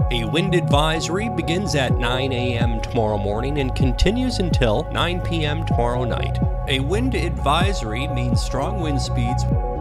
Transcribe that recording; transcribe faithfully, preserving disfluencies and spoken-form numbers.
A wind advisory begins at nine a.m. tomorrow morning and continues until nine p.m. tomorrow night. A wind advisory means strong wind speeds